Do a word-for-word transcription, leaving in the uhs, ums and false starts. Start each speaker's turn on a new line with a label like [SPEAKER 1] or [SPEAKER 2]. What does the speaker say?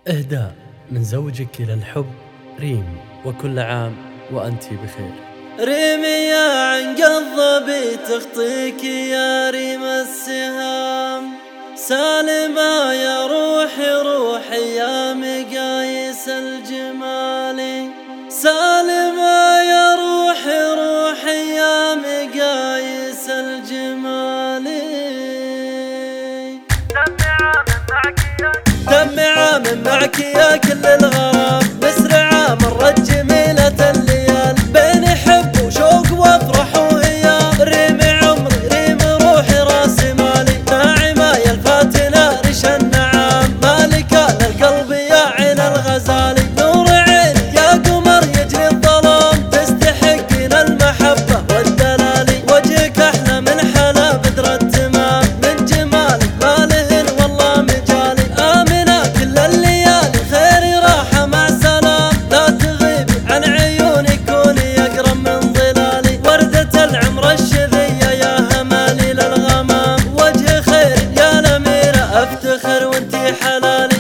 [SPEAKER 1] إهداء من زوجك إلى الحب ريم، وكل عام وأنتِ بخير.
[SPEAKER 2] ريم يا عنقضبي تخطيك يا ريم السهام، سالمة يا روحي روحي يا مقاييس الجمال، سالمة يا روحي روحي يا مقاييس الجمال. تم عام معك يا كل الغرام، مسرعة مرت جميلة الليال، بين حب وشوق وافرح وهيام. ريم عمري ريم روحي راسي مالي، ناعمة يا الفاتنة ريش النعام، مالكة للقلب يا عين الغزالي، نور عيني يا قمر يجري الظلام، تستحقين المحبة والدلالي، وجهك أحلى من حلا بدر التمام، من جمالك ما لهن والله مجالي. آمنة كل الليالي خيري راحة مع سلام، لا تغيبي عن عيوني كوني أقرب من ظلالي، وردة العمر الشذية يا همالي للغمام، وجه خير يا الأميرة أفتخر وانتي حلالي.